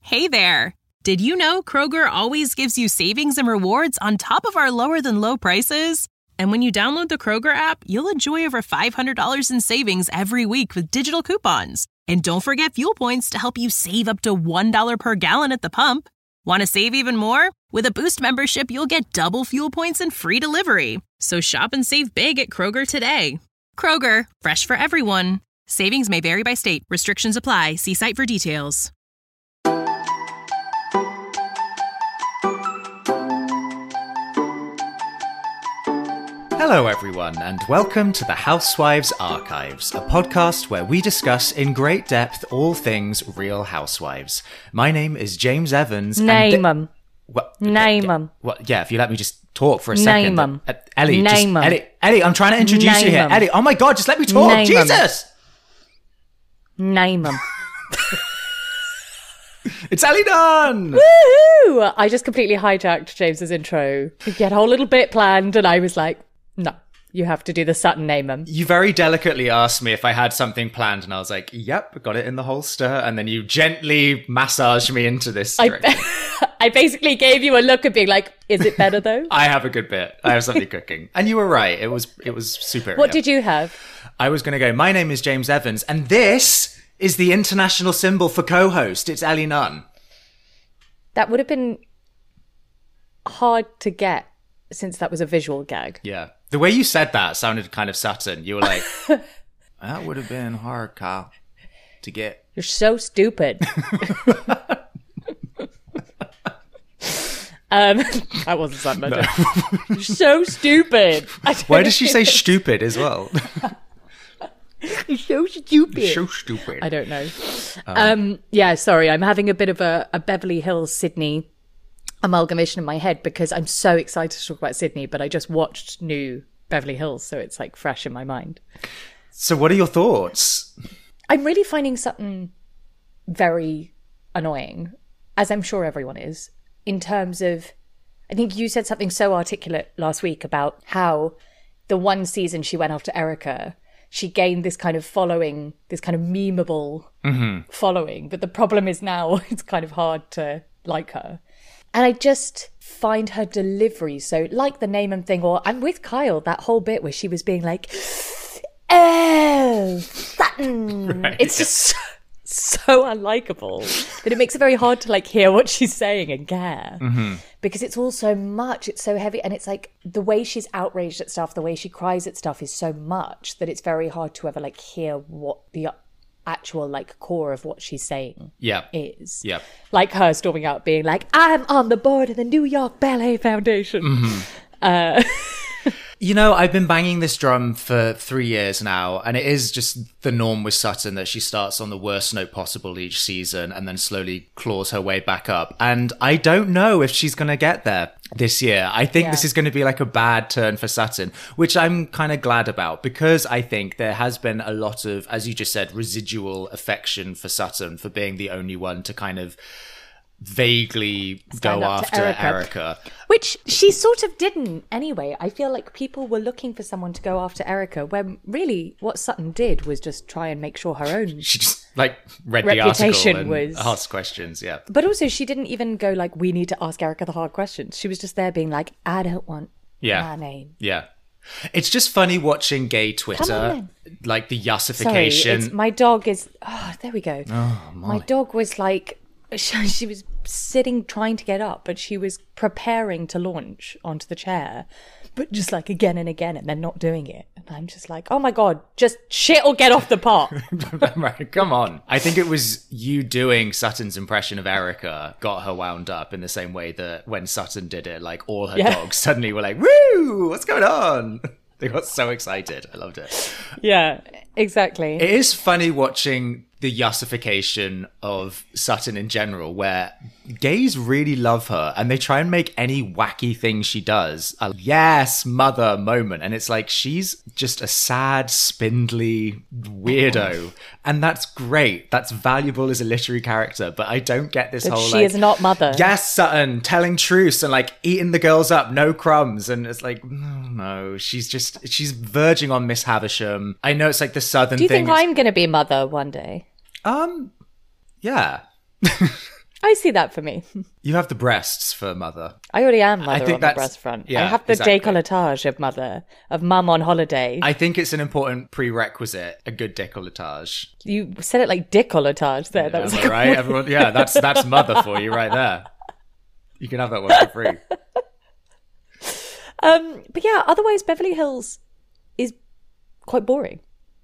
Hey there! Did you know Kroger always gives you savings and rewards on top of our lower-than-low prices? And when you download the Kroger app, you'll enjoy over $500 in savings every week with digital coupons. And don't forget fuel points to help you save up to $1 per gallon at the pump. Want to save even more? With a Boost membership, you'll get double fuel points and free delivery. So shop and save big at Kroger today. Kroger, fresh for everyone. Savings may vary by state. Restrictions apply. See site for details. Hello everyone, and welcome to the Housewives Archives, a podcast where we discuss in great depth all things Real Housewives. My name is James Evans. Name them. Name them. Yeah, if you let me just talk for a second. Name them. Ellie, Name them. Ellie, I'm trying to introduce you here. Name 'em. Ellie, oh my God, just let me talk. Name 'em. Jesus! Name them. It's Ellie Dunn! Woohoo! I just completely hijacked James's intro. He had a whole little bit planned, and I was like, no, you have to do the Sutton name them. You very delicately asked me if I had something planned, and I was like, yep, got it in the holster. And then you gently massaged me into this drink. I basically gave you a look of being like, is it better though? I have a good bit. I have something cooking. And you were right. It was superior. What did you have? I was going to go, my name is James Evans, and this is the international symbol for co-host. It's Ellie Nunn. That would have been hard to get since that was a visual gag. Yeah. The way you said that sounded kind of Sutton. You were like, that would have been hard, Kyle, to get. You're so stupid. That wasn't Sutton. No. You're so stupid. Why does she say stupid as well? You're so stupid. So stupid. I don't know. Yeah, sorry. I'm having a bit of a Beverly Hills, Sydney amalgamation in my head because I'm so excited to talk about Sydney, but I just watched new Beverly Hills, so it's like fresh in my mind. So what are your thoughts? I'm really finding Sutton very annoying, as I'm sure everyone is, in terms of, I think you said something so articulate last week about how the one season she went after Erica, she gained this kind of following, this kind of memeable following. But the problem is now it's kind of hard to like her. And I just find her delivery so, like the name and thing, or I'm with Kyle, that whole bit where she was being like, oh, Sutton. Right, it's just so unlikable that it makes it very hard to like hear what she's saying and care. Because it's all so much, it's so heavy, and it's like the way she's outraged at stuff, the way she cries at stuff is so much that it's very hard to ever like hear what the actual like core of what she's saying is. Yeah. Like her storming out being like, I'm on the board of the New York Ballet Foundation. You know, I've been banging this drum for 3 years now, and it is just the norm with Sutton that she starts on the worst note possible each season and then slowly claws her way back up. And I don't know if she's going to get there this year. I think this is going to be like a bad turn for Sutton, which I'm kind of glad about because I think there has been a lot of, as you just said, residual affection for Sutton for being the only one to kind of vaguely go after Erica. Which she sort of didn't anyway. I feel like people were looking for someone to go after Erica when really what Sutton did was just try and make sure her own she just like read reputation the article and was asked questions. But also she didn't even go like, we need to ask Erica the hard questions. She was just there being like, I don't want my name. It's just funny watching gay Twitter, like the yussification. Sorry, my dog is there we go. My dog was like, she was sitting trying to get up, but she was preparing to launch onto the chair, but just like again and again and then not doing it. And I'm just like, oh my God, just shit or get off the pot. Right, come on. I think it was you doing Sutton's impression of Erica got her wound up in the same way that when Sutton did it, like all her dogs suddenly were like, woo, what's going on? They got so excited. I loved it. Yeah, exactly. It is funny watching the yussification of Sutton in general, where gays really love her and they try and make any wacky thing she does a yes, mother moment. And it's like, she's just a sad, spindly weirdo. And that's great. That's valuable as a literary character. But I don't get this whole she is not mother. Yes, Sutton, telling truths and like eating the girls up, no crumbs. And it's like, no, she's verging on Miss Havisham. I know it's like the Southern thing. Do you think I'm going to be mother one day? Yeah. I see that for me. You have the breasts for mother. I already am mother I think on the that's- breast front. yeah, I have the exactly. décolletage of mother, of mum on holiday. I think it's an important prerequisite, a good décolletage. You said it like décolletage there. That was Am I like right? Everyone, yeah, that's mother for you right there. You can have that one for free. But yeah, otherwise Beverly Hills is quite boring.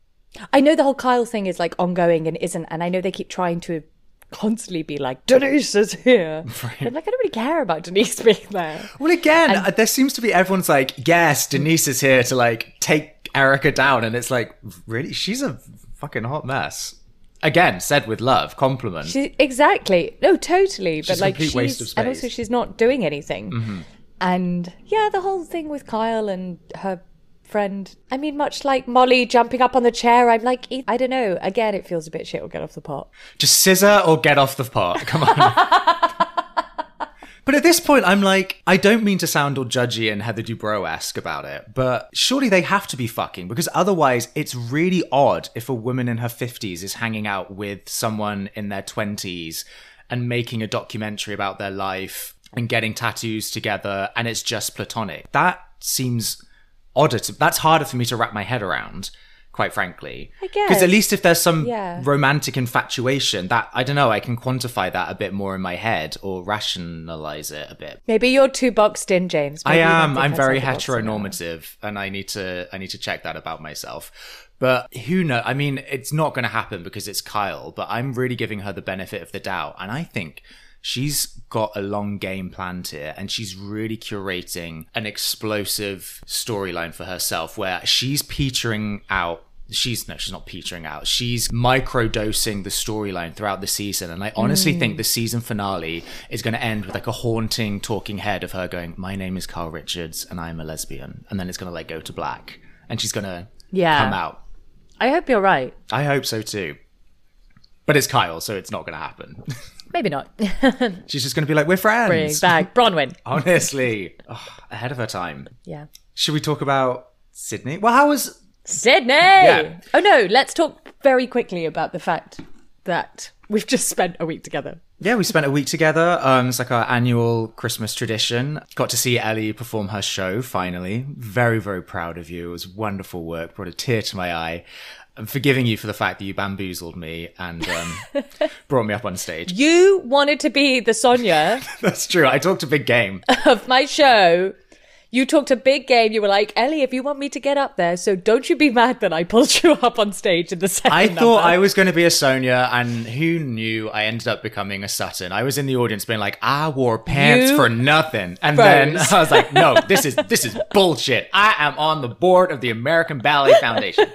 I know the whole Kyle thing is like ongoing and isn't, and I know they keep trying to constantly be like, Denise is here. Right. But like, I don't really care about Denise being there. Well, again, there seems to be everyone's like, yes, Denise is here to like take Erica down, and it's like, really, she's a fucking hot mess. Again, said with love, compliment. Exactly. No, totally. She's But like, a complete waste of space. and also she's not doing anything. Mm-hmm. And yeah, the whole thing with Kyle and her friend. I mean, much like Molly jumping up on the chair, I'm like, I don't know. Again, it feels a bit shit. Or get off the pot. Just scissor or get off the pot. Come on. But at this point, I'm like, I don't mean to sound all judgy and Heather Dubrow-esque about it, but surely they have to be fucking, because otherwise it's really odd if a woman in her 50s is hanging out with someone in their 20s and making a documentary about their life and getting tattoos together, and it's just platonic. That seems odder. That's harder for me to wrap my head around, quite frankly. I guess. Because at least if there's some Yeah. romantic infatuation, that, I don't know, I can quantify that a bit more in my head or rationalize it a bit. Maybe you're too boxed in, James. I Maybe you don't am. think I'm very outside the box enough. heteronormative, and I need to check that about myself. But who knows? I mean, it's not going to happen because it's Kyle, but I'm really giving her the benefit of the doubt. And I think she's got a long game planned here, and she's really curating an explosive storyline for herself where she's petering out. She's not petering out. She's microdosing the storyline throughout the season. And I honestly think the season finale is going to end with like a haunting talking head of her going, "My name is Carl Richards and I'm a lesbian." And then it's going to like go to black and she's going to come out. I hope you're right. I hope so too. But it's Kyle, so it's not going to happen. Maybe not. She's just going to be like, "We're friends." Bring back Bronwyn. Honestly. Ahead of her time. Yeah. Should we talk about Sydney? Well, how was... Sydney! Yeah. Oh no, let's talk very quickly about the fact that we've just spent a week together. Yeah, we spent a week together. It's like our annual Christmas tradition. Got to see Ellie perform her show, finally. Very, very proud of you. It was wonderful work. Brought a tear to my eye. I'm forgiving you for the fact that you bamboozled me and brought me up on stage. You wanted to be the Sonia That's true. I talked a big game. of my show. You talked a big game. You were like, Ellie, if you want me to get up there, so don't you be mad that I pulled you up on stage in the second I thought number. I was going to be a Sonia, and who knew I ended up becoming a Sutton. I was in the audience being like, I wore pants You for nothing. And froze. then I was like, no, this is bullshit. I am on the board of the American Ballet Foundation.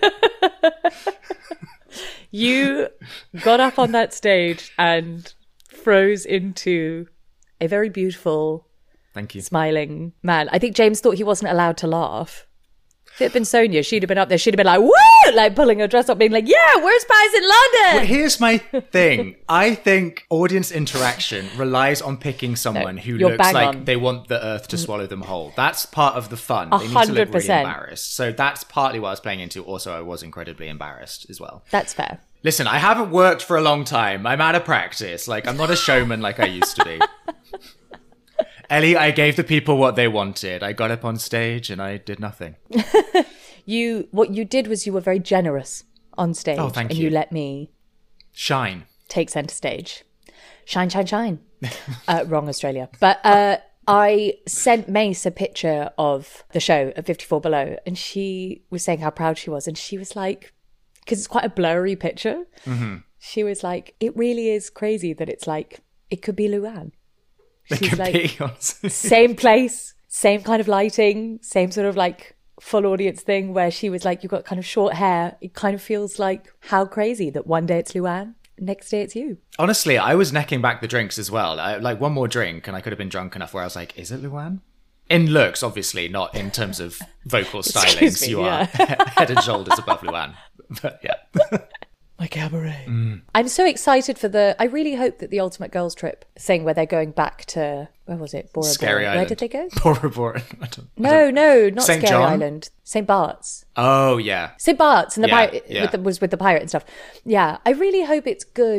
You got up on that stage and froze into a very beautiful, Thank you. smiling man. I think James thought he wasn't allowed to laugh. If it had been Sonia, she'd have been up there. She'd have been like, woo! Like pulling her dress up, being like, yeah, where's Pies in London? But here's my thing. I think audience interaction relies on picking someone who you're looks bang like on. they want the earth to swallow them whole. That's part of the fun. They need to look really 100%. embarrassed. So that's partly what I was playing into. Also, I was incredibly embarrassed as well. That's fair. Listen, I haven't worked for a long time. I'm out of practice. Like, I'm not a showman like I used to be. Ellie, I gave the people what they wanted. I got up on stage and I did nothing. What you did was you were very generous on stage. Oh, thank and you. you let me Shine. take centre stage. Shine, shine, shine. Wrong Australia. But I sent Mace a picture of the show at 54 Below, and she was saying how proud she was. And she was like, because it's quite a blurry picture, she was like, it really is crazy that it's like, it could be Luann. It She's could like, be, honestly. same place, same kind of lighting, same sort of like full audience thing where she was like, you've got kind of short hair. It kind of feels like how crazy that one day it's Luann, next day it's you. Honestly, I was necking back the drinks as well. Like one more drink and I could have been drunk enough where I was like, is it Luann? In looks, obviously, not in terms of vocal Excuse stylings. me, You yeah. are head and shoulders above Luann. But yeah. My cabaret. I'm so excited for I really hope that the Ultimate Girls Trip thing where they're going back to, where was it? Bora Scary Bora. Island. Where did they go? Bora Bora. No, not St. Scary John? Island. St. Bart's. Oh, yeah. St. Bart's and the Yeah, pirate yeah. was with the pirate and stuff. Yeah, I really hope it's good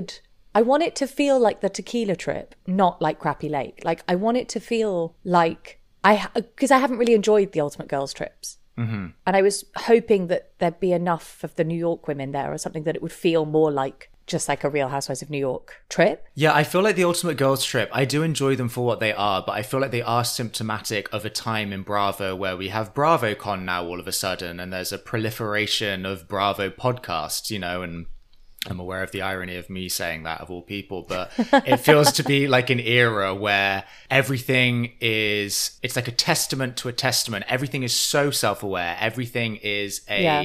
I want it to feel like the Tequila Trip, not like Crappy Lake. Like, I want it to feel like because I haven't really enjoyed the Ultimate Girls trips. Mm-hmm. And I was hoping that there'd be enough of the New York women there or something that it would feel more like just like a Real Housewives of New York trip. Yeah, I feel like the Ultimate Girls Trip, I do enjoy them for what they are, but I feel like they are symptomatic of a time in Bravo where we have BravoCon now all of a sudden, and there's a proliferation of Bravo podcasts, you know, and I'm aware of the irony of me saying that of all people, but it feels to be like an era where everything it's like a testament to a testament. Everything is so self-aware. Everything is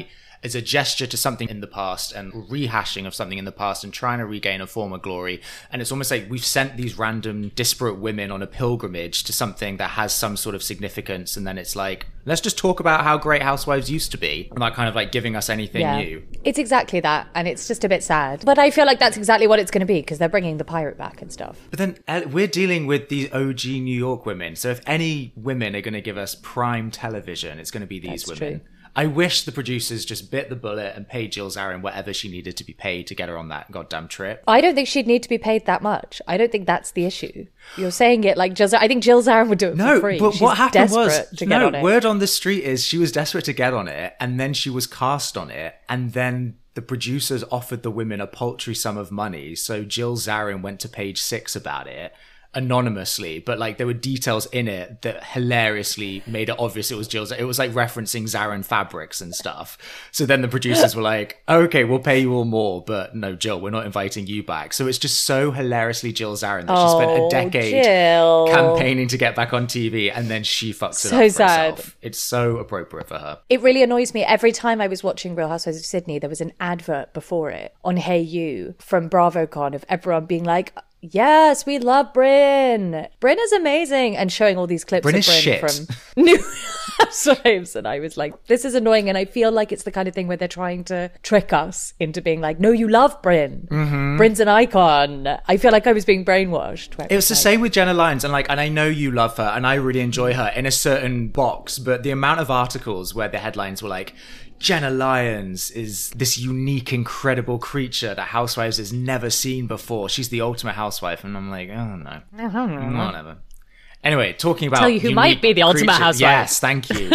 a gesture to something in the past and rehashing of something in the past and trying to regain a former glory. And it's almost like we've sent these random disparate women on a pilgrimage to something that has some sort of significance. And then it's like, let's just talk about how great Housewives used to be, not kind of like giving us anything new. It's exactly that. And it's just a bit sad. But I feel like that's exactly what it's going to be because they're bringing the pirate back and stuff. But then we're dealing with these OG New York women. So if any women are going to give us prime television, it's going to be these women. True. I wish the producers just bit the bullet and paid Jill Zarin whatever she needed to be paid to get her on that goddamn trip. I don't think she'd need to be paid that much. I don't think that's the issue. You're saying it like Jill Zarin. I think Jill Zarin would do it for free. No, but She's what happened was, to get on it. Word on the street is she was desperate to get on it, and then she was cast on it, and then the producers offered the women a paltry sum of money, so Jill Zarin went to Page Six about it. Anonymously, but like there were details in it that hilariously made it obvious it was Jill's. It was like referencing Zarin fabrics and stuff. So then the producers were like, okay, we'll pay you all more, but no, Jill, we're not inviting you back. So it's just so hilariously Jill Zarin that she spent a decade campaigning to get back on TV, and then she fucks it up for herself. It's so appropriate for her. It really annoys me. Every time I was watching Real Housewives of Sydney, there was an advert before it on Hey You from BravoCon of everyone being like, yes, we love Brynn. Brynn is amazing. And showing all these clips Brynn of Brynn from New Housewives. And I was like, this is annoying. And I feel like it's the kind of thing where they're trying to trick us into being like, no, you love Brynn. Mm-hmm. Brynn's an icon. I feel like I was being brainwashed. It was the same with Jenna Lyons. And I know you love her and I really enjoy her in a certain box. But the amount of articles where the headlines were like, Jenna Lyons is this unique, incredible creature that Housewives has never seen before. She's the ultimate housewife. And I'm like, oh, no. Whatever. Anyway, talking about... Tell you who might be the ultimate housewife. Yes, thank you.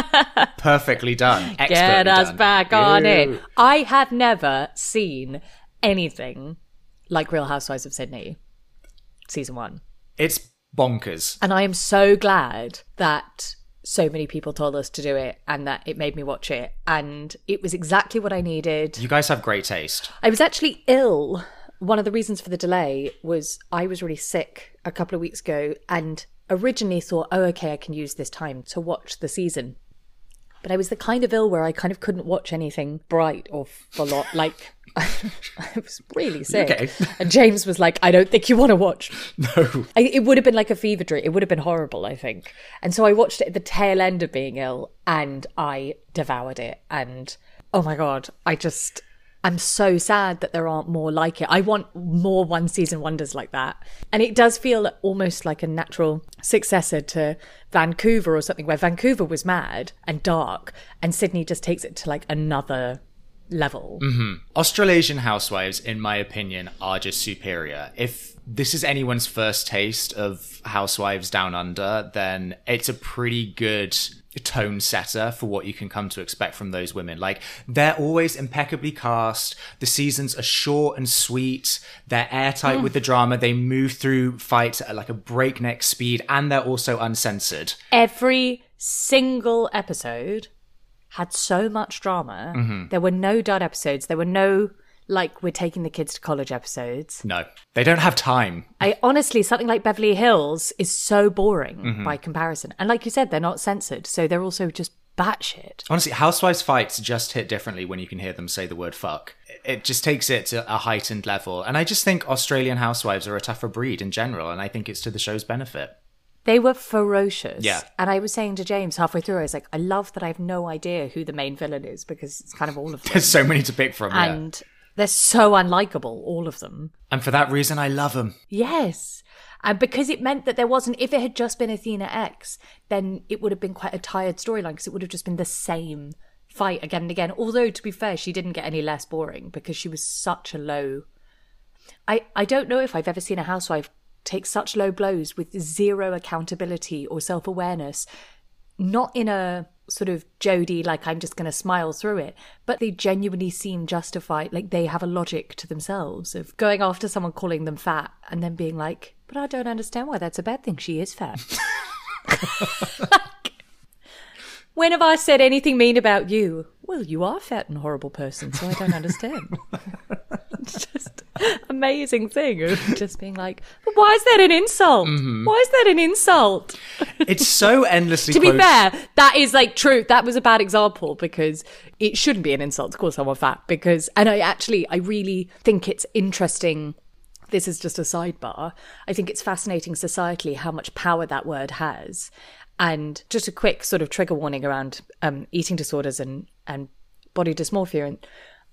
Perfectly done. Get us back on it. I have never seen anything like Real Housewives of Sydney, season 1. It's bonkers. And I am so glad that so many people told us to do it and that it made me watch it. And it was exactly what I needed. You guys have great taste. I was actually ill. One of the reasons for the delay was I was really sick a couple of weeks ago and originally thought, oh, okay, I can use this time to watch the season. But I was the kind of ill where I kind of couldn't watch anything bright or full on. Like, I was really sick. Okay. And James was like, I don't think you want to watch. No. It would have been like a fever dream. It would have been horrible, I think. And so I watched it at the tail end of being ill and I devoured it. And oh my God, I'm so sad that there aren't more like it. I want more one season wonders like that. And it does feel almost like a natural successor to Vancouver or something, where Vancouver was mad and dark and Sydney just takes it to like another level. Mm-hmm. Australasian Housewives, in my opinion, are just superior. If this is anyone's first taste of Housewives Down Under, then it's a pretty good tone setter for what you can come to expect from those women. Like, they're always impeccably cast. The seasons are short and sweet. They're airtight with the drama. They move through fights at like a breakneck speed, and they're also uncensored. Every single episode had so much drama. Mm-hmm. There were no dud episodes. There were no, like, we're taking the kids to college episodes. No, they don't have time. I honestly, something like Beverly Hills is so boring by comparison. And like you said, they're not censored. So they're also just batshit. Honestly, Housewives fights just hit differently when you can hear them say the word fuck. It just takes it to a heightened level. And I just think Australian Housewives are a tougher breed in general. And I think it's to the show's benefit. They were ferocious. Yeah. And I was saying to James halfway through, I was like, I love that I have no idea who the main villain is because it's kind of all of them. There's so many to pick from, and they're so unlikable, all of them. And for that reason, I love them. Yes. And because it meant that there wasn't, if it had just been Athena X, then it would have been quite a tired storyline because it would have just been the same fight again and again. Although, to be fair, she didn't get any less boring because she was such a low... I don't know if I've ever seen a housewife take such low blows with zero accountability or self-awareness, not in a sort of Jodie, like I'm just going to smile through it, but they genuinely seem justified, like they have a logic to themselves of going after someone calling them fat and then being like, but I don't understand why that's a bad thing. She is fat. Like, when have I said anything mean about you? Well, you are fat and horrible person, so I don't understand. It's just amazing thing of just being like, but why is that an insult? Why is that an insult? It's so endlessly To be close. fair, that is like true. That was a bad example because it shouldn't be an insult to call someone fat and I really think it's interesting. This is just a sidebar. I think it's fascinating societally how much power that word has. And just a quick sort of trigger warning around eating disorders and body dysmorphia. And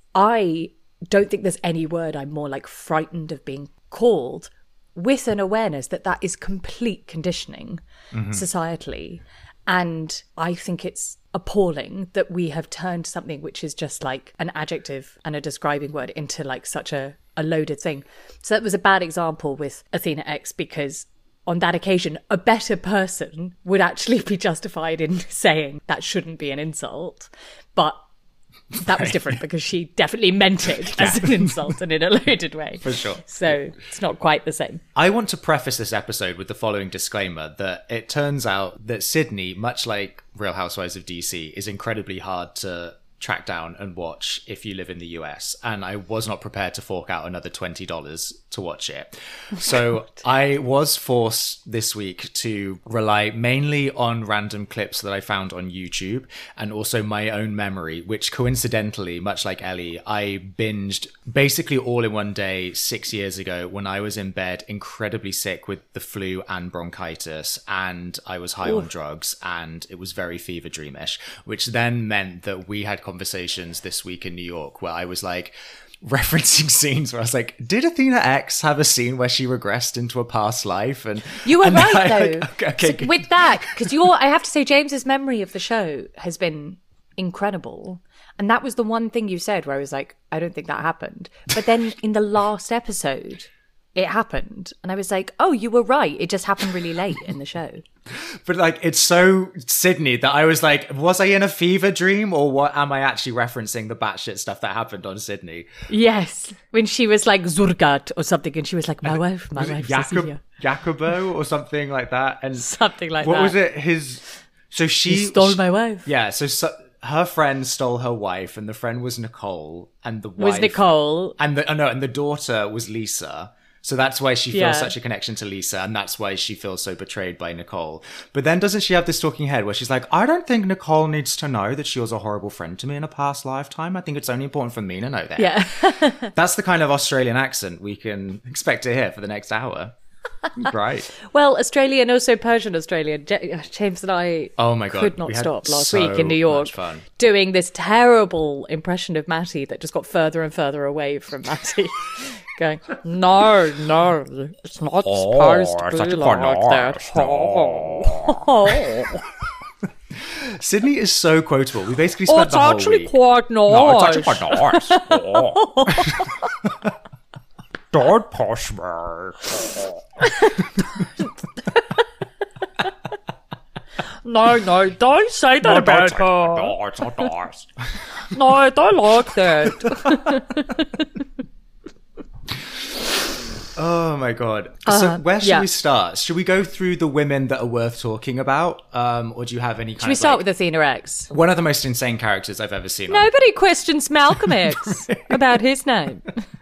I don't think there's any word I'm more like frightened of being called, with an awareness that that is complete conditioning societally. And I think it's appalling that we have turned something which is just like an adjective and a describing word into like such a loaded thing. So that was a bad example with Athena X, because on that occasion, a better person would actually be justified in saying that shouldn't be an insult. But that was different because she definitely meant it as an insult and in a loaded way. For sure. So it's not quite the same. I want to preface this episode with the following disclaimer that it turns out that Sydney, much like Real Housewives of DC, is incredibly hard to track down and watch if you live in the US, and I was not prepared to fork out another $20 to watch it. So I was forced this week to rely mainly on random clips that I found on YouTube and also my own memory, which coincidentally, much like Ellie, I binged basically all in one day 6 years ago when I was in bed incredibly sick with the flu and bronchitis, and I was high on drugs, and it was very fever dreamish, which then meant that we had conversations this week in New York where I was like referencing scenes where I was like, did Athena X have a scene where she regressed into a past life? And you were right, though. Okay, so with that, because I have to say, James's memory of the show has been incredible. And that was the one thing you said where I was like, I don't think that happened. But then in the last episode, it happened. And I was like, oh, you were right. It just happened really late in the show. But like, it's so Sydney that I was like, was I in a fever dream, or what? Am I actually referencing the batshit stuff that happened on Sydney? Yes. When she was like Zurgat or something, and she was like, my wife, Cecilia. Jacobo or something like that. And something like what that. was it? So he stole my wife. Yeah. So her friend stole her wife, and the friend was Nicole, and the wife was Nicole, and the daughter was Lisa. So that's why she feels such a connection to Lisa, and that's why she feels so betrayed by Nicole. But then doesn't she have this talking head where she's like, I don't think Nicole needs to know that she was a horrible friend to me in a past lifetime. I think it's only important for me to know that. Yeah. That's the kind of Australian accent we can expect to hear for the next hour. Right. Well, Australian, also Persian Australian. James and I could not stop last week in New York doing this terrible impression of Matty that just got further and further away from Matty. Going, no, it's not supposed to be like that. Sydney is so quotable. We basically spent the whole week. It's actually quite nice. No, it's actually quite nice. Don't push me. No, don't say that about her. No, it's not nice. No, I don't like that. Oh my god. So where should we start? Should we go through the women that are worth talking about? Or do you have any kind of... Should we start with Athena X? One of the most insane characters I've ever seen. Nobody questions Malcolm X about his name.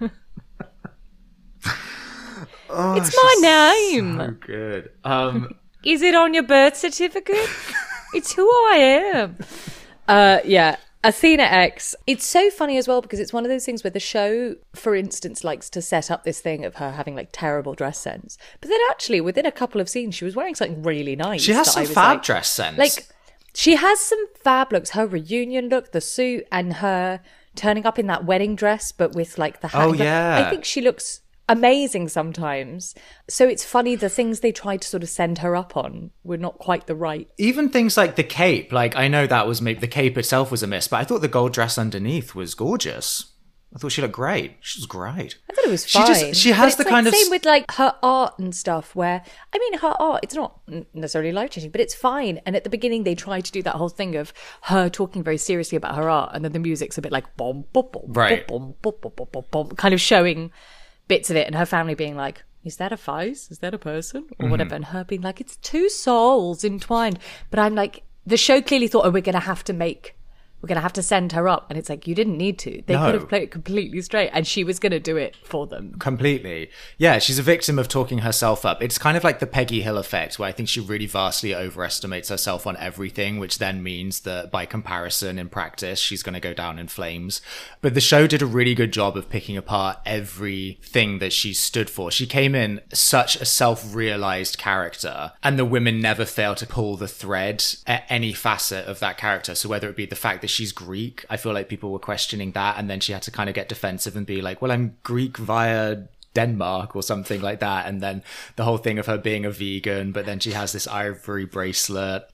It's my name. So good. Is it on your birth certificate? It's who I am. Yeah. Athena X. It's so funny as well because it's one of those things where the show, for instance, likes to set up this thing of her having like terrible dress sense. But then actually within a couple of scenes, she was wearing something really nice. She has some fab dress sense. Like, she has some fab looks. Her reunion look, the suit, and her turning up in that wedding dress, but with like the hat. Oh, yeah. I think she looks amazing sometimes. So it's funny, the things they tried to sort of send her up on were not quite the right. Even things like the cape, like I know that was maybe the cape itself was a miss, but I thought the gold dress underneath was gorgeous. I thought she looked great. She was great. I thought it was fine. She has the kind of... Same with like her art and stuff where, I mean, her art, it's not necessarily life-changing, but it's fine. And at the beginning, they try to do that whole thing of her talking very seriously about her art. And then the music's a bit like bom, bom, bom, right. bom, bom, bom, bom, bom, bom, kind of showing bits of it. And her family being like, is that a face? Is that a person? Or whatever. And her being like, it's two souls entwined. But I'm like, the show clearly thought, oh, we're going to have to send her up. And it's like, you didn't need to. They could have played it completely straight. And she was going to do it for them. Completely. Yeah, she's a victim of talking herself up. It's kind of like the Peggy Hill effect, where I think she really vastly overestimates herself on everything, which then means that by comparison, in practice, she's going to go down in flames. But the show did a really good job of picking apart everything that she stood for. She came in such a self-realized character, and the women never fail to pull the thread at any facet of that character. So whether it be the fact that she's Greek, I feel like people were questioning that, and then she had to kind of get defensive and be like, well, I'm Greek via Denmark or something like that. And then the whole thing of her being a vegan, but then she has this ivory bracelet,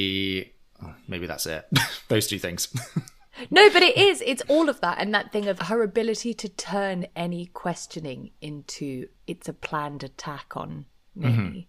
maybe that's it. Those two things. No, but it's all of that, and that thing of her ability to turn any questioning into it's a planned attack on me.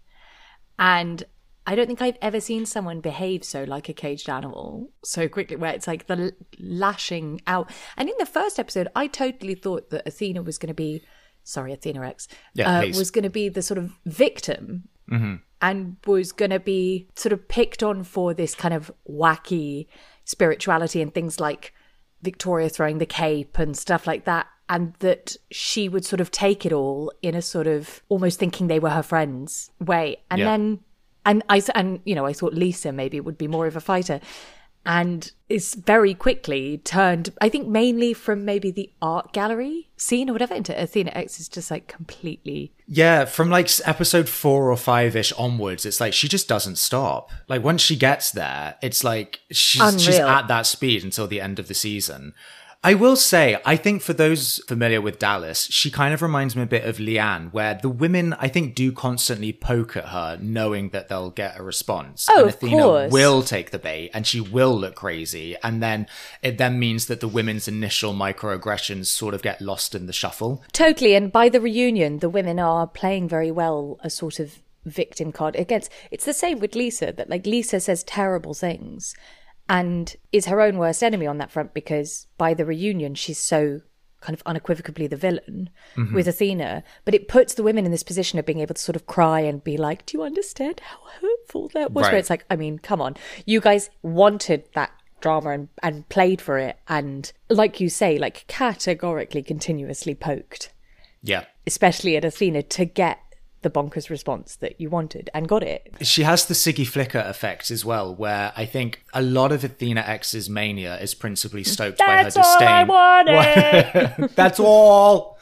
And I don't think I've ever seen someone behave so like a caged animal so quickly, where it's like the lashing out. And in the first episode, I totally thought that Athena was going to be, Athena X, was going to be the sort of victim and was going to be sort of picked on for this kind of wacky spirituality and things like Victoria throwing the cape and stuff like that. And that she would sort of take it all in a sort of almost thinking they were her friends way. And then... And I thought Lisa maybe would be more of a fighter, and is very quickly turned, I think mainly from maybe the art gallery scene or whatever, into Athena X is just like completely... Yeah, from like episode 4 or 5-ish onwards, it's like she just doesn't stop. Like once she gets there, it's like she's at that speed until the end of the season. I will say, I think for those familiar with Dallas, she kind of reminds me a bit of Leanne, where the women, I think, do constantly poke at her, knowing that they'll get a response. Oh, and of Athena course. will take the bait, and she will look crazy. And then it then means that the women's initial microaggressions sort of get lost in the shuffle. Totally. And by the reunion, the women are playing very well a sort of victim card against... It's the same with Lisa, that like Lisa says terrible things and is her own worst enemy on that front, because by the reunion she's so kind of unequivocally the villain with Athena, but it puts the women in this position of being able to sort of cry and be like, do you understand how hurtful that was? Where it's like, I mean, come on, you guys wanted that drama and played for it, and like you say, like categorically continuously poked, especially at Athena, to get the bonkers response that you wanted, and got it. She has the Siggy Flicker effect as well, where I think a lot of Athena X's mania is principally stoked by her disdain. That's all I wanted! That's all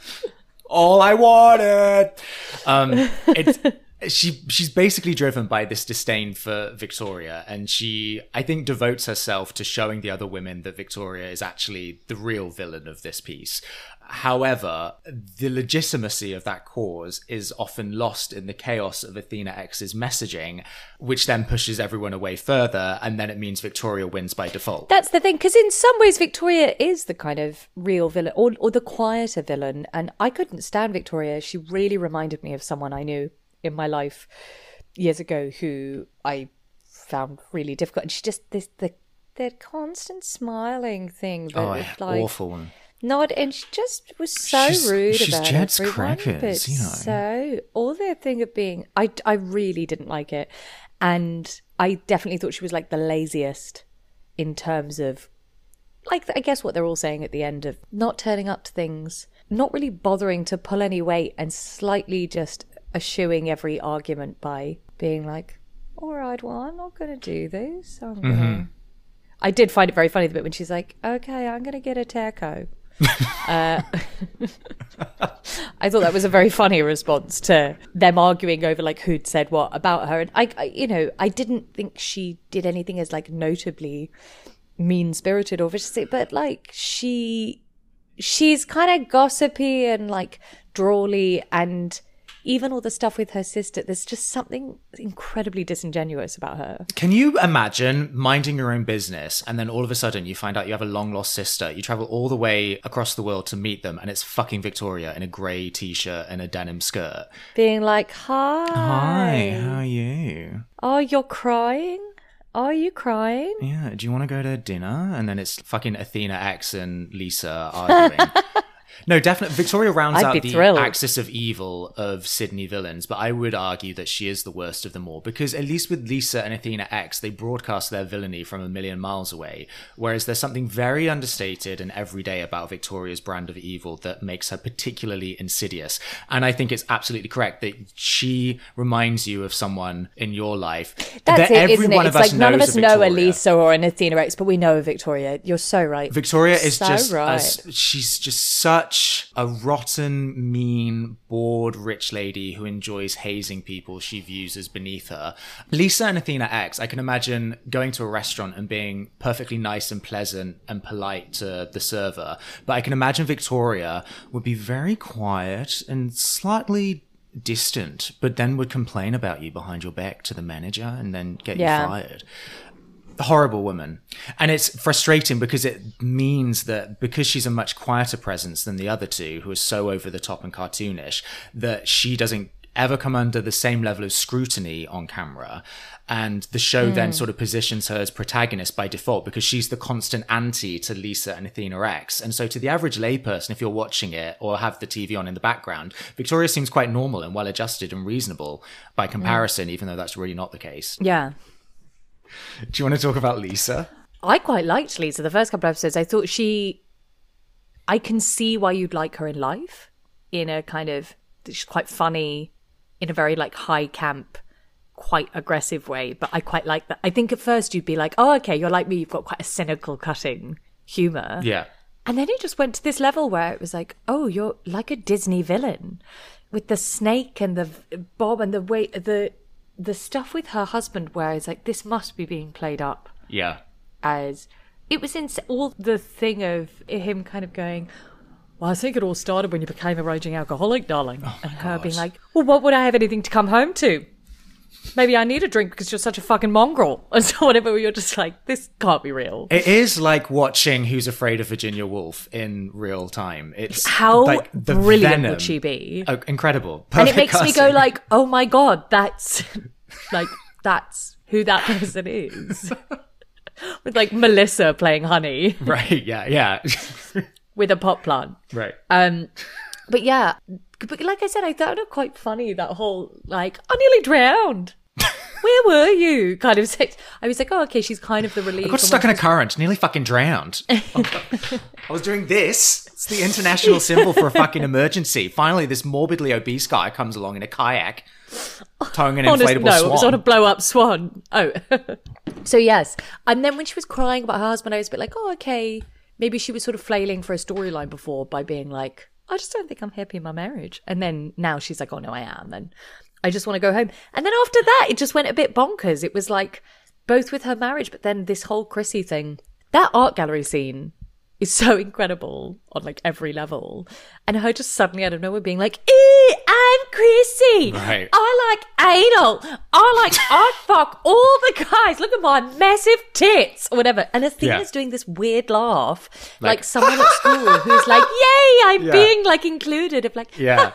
I wanted! She's basically driven by this disdain for Victoria, and she, I think, devotes herself to showing the other women that Victoria is actually the real villain of this piece. However, the legitimacy of that cause is often lost in the chaos of Athena X's messaging, which then pushes everyone away further, and then it means Victoria wins by default. That's the thing, because in some ways Victoria is the kind of real villain, or the quieter villain, and I couldn't stand Victoria. She really reminded me of someone I knew in my life years ago who I found really difficult, and she just the constant smiling thing that was like awful. And she just was so rude about Jed's everyone. crackers, you know. So all their thing of being, I really didn't like it, and I definitely thought she was like the laziest in terms of, like, I guess what they're all saying at the end of not turning up to things, not really bothering to pull any weight, and slightly just eschewing every argument by being like, all right, well, I'm not going to do this. I did find it very funny the bit when she's like, okay, I'm going to get a taco. I thought that was a very funny response to them arguing over like who'd said what about her. And I didn't think she did anything as like notably mean-spirited or vicious, but like she's kind of gossipy and like drawly, and even all the stuff with her sister, there's just something incredibly disingenuous about her. Can you imagine minding your own business and then all of a sudden you find out you have a long lost sister? You travel all the way across the world to meet them and it's fucking Victoria in a grey t-shirt and a denim skirt. Being like, hi. Hi, how are you? Oh, you're crying? Are you crying? Yeah, do you want to go to dinner? And then it's fucking Athena X and Lisa arguing. No, definitely. Victoria rounds out the axis of evil of Sydney villains, but I would argue that she is the worst of them all, because at least with Lisa and Athena X, they broadcast their villainy from a million miles away, whereas there's something very understated and everyday about Victoria's brand of evil that makes her particularly insidious. And I think it's absolutely correct that she reminds you of someone in your life. That's that it, isn't it? It's like none of us know a Victoria. Lisa or an Athena X, but we know a Victoria. You're so right. Victoria is so just, right. She's just such a rotten, mean, bored rich lady who enjoys hazing people she views as beneath her. Lisa and Athena X, I can imagine going to a restaurant and being perfectly nice and pleasant and polite to the server. But I can imagine Victoria would be very quiet and slightly distant, but then would complain about you behind your back to the manager and then get you fired. Horrible woman. And it's frustrating because it means that because she's a much quieter presence than the other two, who are so over the top and cartoonish, that she doesn't ever come under the same level of scrutiny on camera. And the show then sort of positions her as protagonist by default because she's the constant anti to Lisa and Athena X. And so to the average layperson, if you're watching it or have the TV on in the background, Victoria seems quite normal and well adjusted and reasonable by comparison, even though that's really not the case. Yeah. Do you want to talk about Lisa? I quite liked Lisa. The first couple of episodes, I thought I can see why you'd like her in life, in a kind of, she's quite funny, in a very like high camp, quite aggressive way, but I quite like that. I think at first you'd be like, oh, okay, you're like me, you've got quite a cynical, cutting humour. Yeah. And then it just went to this level where it was like, oh, you're like a Disney villain with the snake and the bob and the way, the stuff with her husband where it's like, this must be being played up. Yeah. As it was in all the thing of him kind of going, well, I think it all started when you became a raging alcoholic, darling. And her being like, well, what would I have anything to come home to? Maybe I need a drink because you're such a fucking mongrel. And so whatever, you're just like, this can't be real. It is like watching Who's Afraid of Virginia Woolf in real time. It's how like the brilliant venom. would she be? Oh, incredible. And it Perfect makes me casting. go like, oh my God, that's like, that's who that person is. With like Melissa playing Honey. Right, yeah. With a pot plant. Right. But yeah, but like I said, I found it quite funny, that whole like, I nearly drowned. Where were you? Kind of sex. I was like, oh, okay, she's kind of the relief. I got stuck in a current, nearly fucking drowned. I was doing this. It's the international symbol for a fucking emergency. Finally, this morbidly obese guy comes along in a kayak, towing an inflatable swan. No, it was on a blow-up swan. Oh. So yes. And then when she was crying about her husband, I was a bit like, oh, okay. Maybe she was sort of flailing for a storyline before by being like, I just don't think I'm happy in my marriage. And then now she's like, oh, no, I am. Then I just want to go home. And then after that, it just went a bit bonkers. It was like both with her marriage, but then this whole Chrissy thing. That art gallery scene is so incredible on like every level. And her just suddenly out of nowhere being like, I'm Chrissy. Right. I like anal. I fuck all the guys. Look at my massive tits or whatever. And Athena's doing this weird laugh, like someone at school who's like, yay, I'm being like included. Of like, Yeah.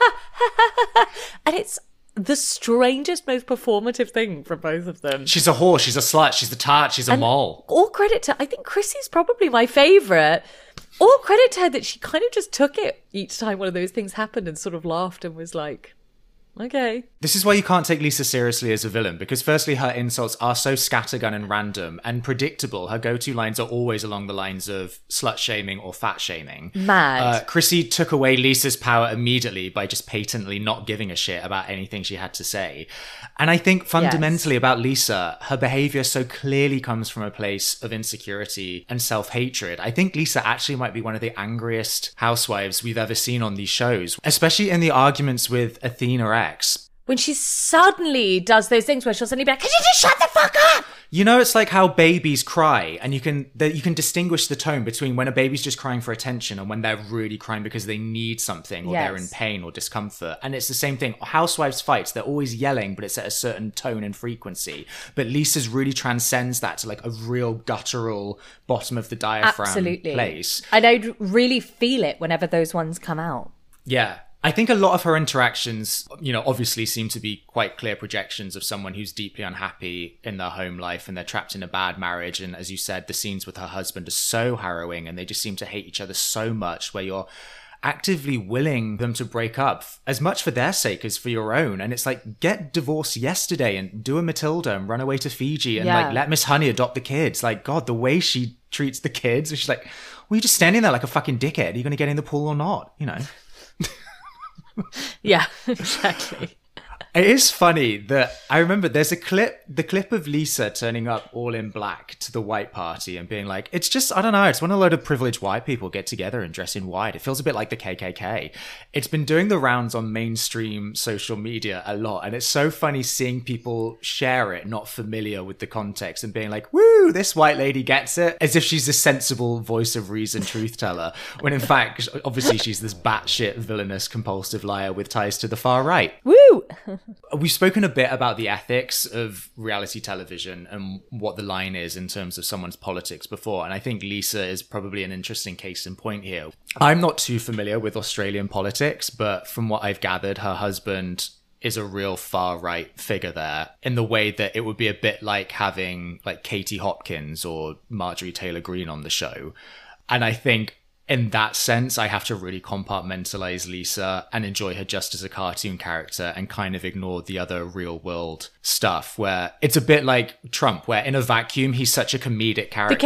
And it's the strangest, most performative thing from both of them. She's a whore, she's a slut, she's a tart, she's a mole. All credit to, I think Chrissy's probably my favourite. All credit to her that she kind of just took it each time one of those things happened and sort of laughed and was like, okay. This is why you can't take Lisa seriously as a villain, because firstly, her insults are so scattergun and random and predictable. Her go-to lines are always along the lines of slut-shaming or fat-shaming. Mad. Chrissy took away Lisa's power immediately by just patently not giving a shit about anything she had to say. And I think fundamentally about Lisa, her behaviour so clearly comes from a place of insecurity and self-hatred. I think Lisa actually might be one of the angriest housewives we've ever seen on these shows, especially in the arguments with Athena X. When she suddenly does those things where she'll suddenly be like, could you just shut the fuck up? You know, it's like how babies cry, and you can distinguish the tone between when a baby's just crying for attention and when they're really crying because they need something or they're in pain or discomfort. And it's the same thing. Housewives fights, they're always yelling, but it's at a certain tone and frequency. But Lisa's really transcends that to like a real guttural bottom of the diaphragm place. And I'd really feel it whenever those ones come out. Yeah. I think a lot of her interactions, you know, obviously seem to be quite clear projections of someone who's deeply unhappy in their home life and they're trapped in a bad marriage. And as you said, the scenes with her husband are so harrowing and they just seem to hate each other so much, where you're actively willing them to break up as much for their sake as for your own. And it's like, get divorced yesterday and do a Matilda and run away to Fiji and like let Miss Honey adopt the kids. Like, God, the way she treats the kids, she's like, well, you're just standing there like a fucking dickhead. Are you going to get in the pool or not? You know? Yeah, exactly. It is funny that I remember there's the clip of Lisa turning up all in black to the white party and being like, it's just, I don't know, it's when a load of privileged white people get together and dress in white. It feels a bit like the KKK. It's been doing the rounds on mainstream social media a lot. And it's so funny seeing people share it, not familiar with the context, and being like, woo, this white lady gets it, as if she's a sensible voice of reason truth teller. When in fact, obviously she's this batshit villainous compulsive liar with ties to the far right. Woo! We've spoken a bit about the ethics of reality television and what the line is in terms of someone's politics before, and I think Lisa is probably an interesting case in point here. I'm not too familiar with Australian politics, but from what I've gathered, her husband is a real far right figure there, in the way that it would be a bit like having like Katie Hopkins or Marjorie Taylor Greene on the show. And I think in that sense, I have to really compartmentalize Lisa and enjoy her just as a cartoon character and kind of ignore the other real world stuff, where it's a bit like Trump, where in a vacuum, he's such a comedic character.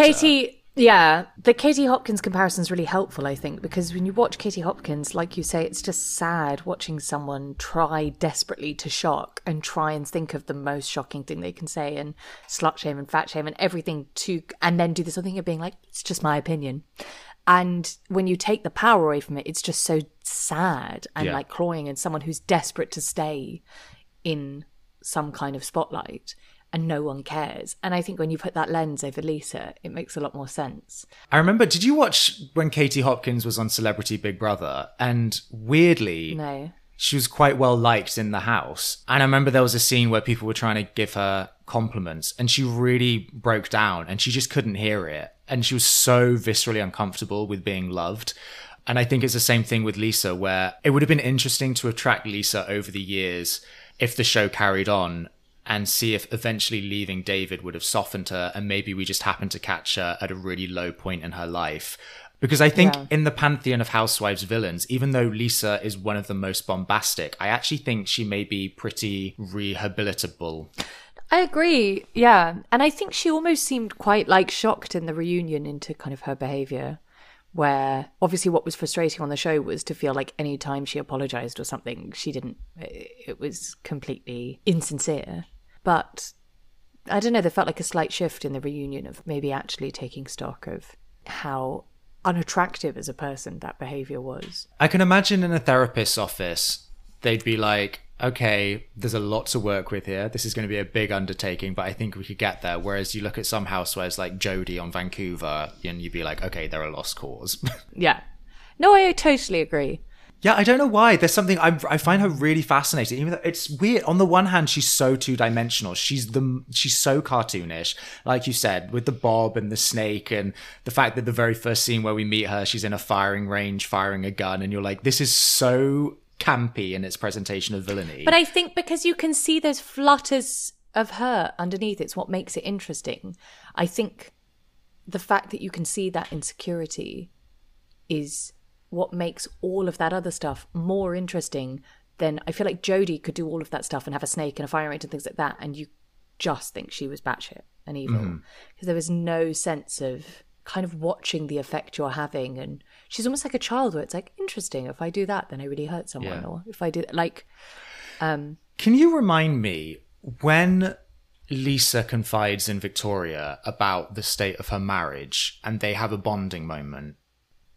The Katie Hopkins comparison is really helpful, I think, because when you watch Katie Hopkins, like you say, it's just sad watching someone try desperately to shock and try and think of the most shocking thing they can say and slut shame and fat shame and everything and then do this other thing of being like, it's just my opinion. And when you take the power away from it, it's just so sad and like cloying, and someone who's desperate to stay in some kind of spotlight and no one cares. And I think when you put that lens over Lisa, it makes a lot more sense. I remember, did you watch when Katie Hopkins was on Celebrity Big Brother? And weirdly, no, she was quite well liked in the house. And I remember there was a scene where people were trying to give her compliments and she really broke down and she just couldn't hear it. And she was so viscerally uncomfortable with being loved. And I think it's the same thing with Lisa, where it would have been interesting to attract Lisa over the years if the show carried on, and see if eventually leaving David would have softened her, and maybe we just happened to catch her at a really low point in her life. Because I think in the pantheon of Housewives villains, even though Lisa is one of the most bombastic, I actually think she may be pretty rehabilitable. I agree, yeah. And I think she almost seemed quite like shocked in the reunion into kind of her behaviour, where obviously what was frustrating on the show was to feel like any time she apologised or something, it was completely insincere. But I don't know, there felt like a slight shift in the reunion of maybe actually taking stock of how unattractive as a person that behaviour was. I can imagine in a therapist's office, they'd be like, okay, there's a lot to work with here. This is going to be a big undertaking, but I think we could get there. Whereas you look at some housewives like Jodie on Vancouver, and you'd be like, okay, they're a lost cause. Yeah. No, I totally agree. Yeah, I don't know why. There's something I find her really fascinating. Even though it's weird. On the one hand, she's so two-dimensional. She's so cartoonish, like you said, with the bob and the snake, and the fact that the very first scene where we meet her, she's in a firing range firing a gun, and you're like, this is so campy in its presentation of villainy. But I think because you can see those flutters of her underneath, it's what makes it interesting. I think the fact that you can see that insecurity is what makes all of that other stuff more interesting. Than I feel like Jodie could do all of that stuff and have a snake and a fire range and things like that, and you just think she was batshit and evil, because there was no sense of kind of watching the effect you're having. And she's almost like a child, where it's like, interesting, if I do that then I really hurt someone, or if I do like can you remind me, when Lisa confides in Victoria about the state of her marriage and they have a bonding moment,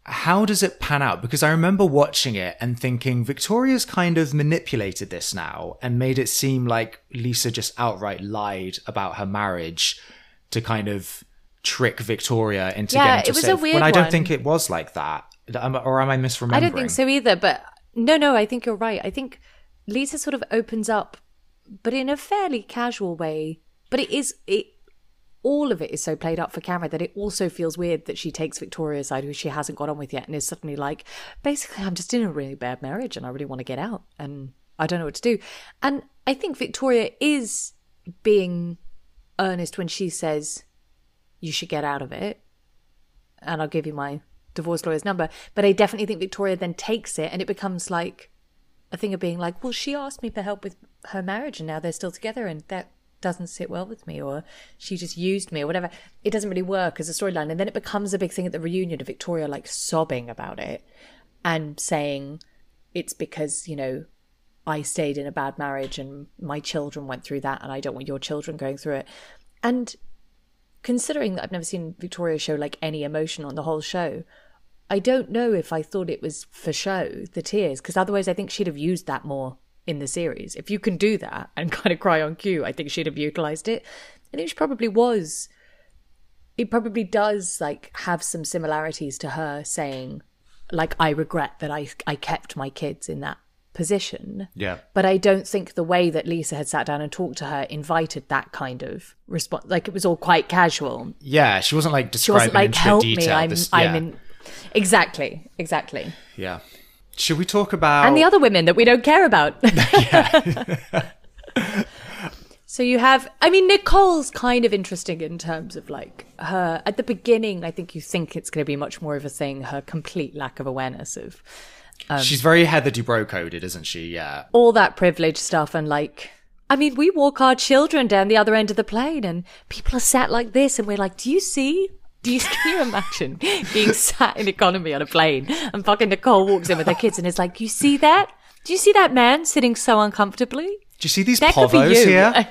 how does it pan out? Because I remember watching it and thinking Victoria's kind of manipulated this now and made it seem like Lisa just outright lied about her marriage to kind of trick Victoria into getting to it was safe. a weird when I don't one. think it was like that. Or am I misremembering? I don't think so either, but no, I think you're right. I think Lisa sort of opens up, but in a fairly casual way. But all of it is so played up for camera that it also feels weird that she takes Victoria's side, who she hasn't got on with yet, and is suddenly like, basically, I'm just in a really bad marriage and I really want to get out and I don't know what to do. And I think Victoria is being earnest when she says, you should get out of it and I'll give you my divorce lawyer's number. But I definitely think Victoria then takes it and it becomes like a thing of being like, well, she asked me for help with her marriage and now they're still together and that doesn't sit well with me, or she just used me or whatever. It doesn't really work as a storyline. And then it becomes a big thing at the reunion of Victoria like sobbing about it and saying it's because, you know, I stayed in a bad marriage and my children went through that and I don't want your children going through it. And considering that I've never seen Victoria show like any emotion on the whole show, I don't know if I thought it was for show, the tears, because otherwise I think she'd have used that more in the series. If you can do that and kind of cry on cue, I think she'd have utilised it. I think she probably was. It probably does like have some similarities to her saying, like, I regret that I kept my kids in that position. Yeah. But I don't think the way that Lisa had sat down and talked to her invited that kind of response. Like, it was all quite casual. Yeah, she wasn't like She describing wasn't like, into help detail. me, I'm in... Exactly. Yeah. Should we talk about... And the other women that we don't care about. So you have... I mean, Nicole's kind of interesting in terms of, like, her... At the beginning, I think you think it's going to be much more of a thing, her complete lack of awareness of... She's very Heather Dubrow coded, isn't she? Yeah. all that privilege stuff and, like... I mean, we walk our children down the other end of the plane and people are sat like this and we're like, can you imagine being sat in economy on a plane and fucking Nicole walks in with her kids and is like, you see that? Do you see that man sitting so uncomfortably? Do you see these That could be povos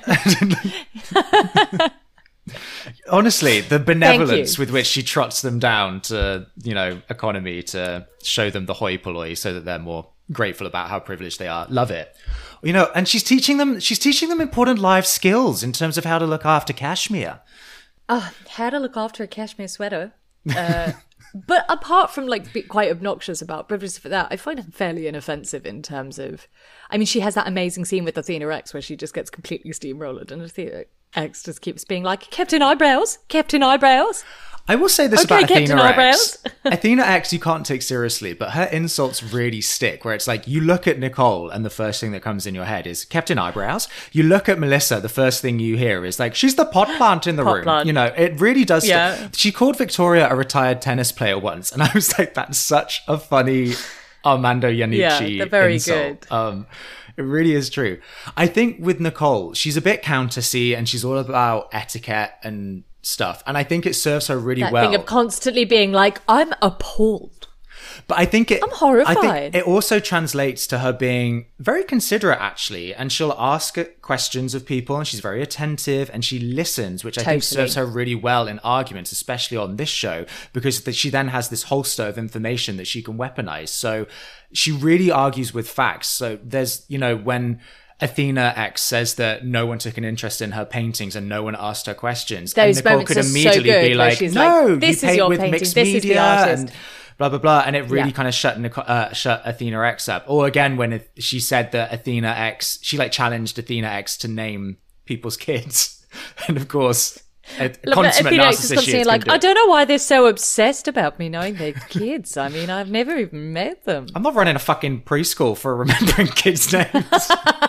you. here? Honestly, the benevolence with which she trots them down to, you know, economy to show them the hoi polloi so that they're more grateful about how privileged they are. Love it. You know, and she's teaching them important life skills in terms of how to look after cashmere. How to look after a cashmere sweater. But apart from like being quite obnoxious about privilege for that, I find it fairly inoffensive in terms of, I mean, she has that amazing scene with Athena X where she just gets completely steamrolled and Athena X just keeps being like, Captain Eyebrows. I will say this Okay, about Captain Athena Eyebrows. X. Athena X you can't take seriously, but her insults really stick, where it's like you look at Nicole and the first thing that comes in your head is Captain Eyebrows. You look at Melissa, the first thing you hear is like, she's the pot plant in the room. Plant. You know, it really does. Yeah. She called Victoria a retired tennis player once, and I was like, that's such a funny Armando Iannucci Yeah, they're very insult. good. It really is true. I think with Nicole, she's a bit countessy and she's all about etiquette and stuff. And I think it serves her really That well. thing of constantly being like, I'm appalled. But I think I'm horrified. I think it also translates to her being very considerate, actually. And she'll ask questions of people and she's very attentive and she listens, which I think serves her really well in arguments, especially on this show, because she then has this holster of information that she can weaponize. So she really argues with facts. So there's, you know, when Athena X says that no one took an interest in her paintings and no one asked her questions, Those and Nicole moments could are so immediately good, be where like, she's no, like, this you is paint your with painting, mixed this is the media artist. and blah, blah, blah. And it really Yeah. kind of shut Athena X up. Or again, when she said that Athena X, she like challenged Athena X to name people's kids. And of course, a consummate Athena X is narcissist. constantly like, I don't know why they're so obsessed about me knowing their kids. I mean, I've never even met them. I'm not running a fucking preschool for remembering kids' names.